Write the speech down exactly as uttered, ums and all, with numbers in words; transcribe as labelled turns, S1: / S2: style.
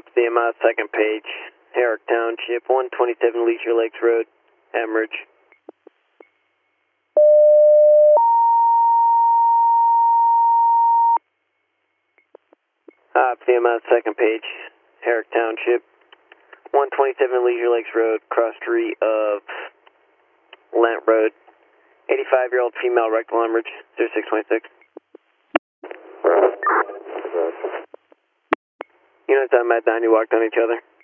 S1: the amount, second page, Herrick Township, one twenty-seven Leisure Lakes Road, Emerge. Uh, the amount, second page, Herrick Township, one twenty-seven Leisure Lakes Road, cross street of Lent Road, eighty-five-year-old female rectal hemorrhage, zero six twenty-six. Units on Med nine, you walked on each other.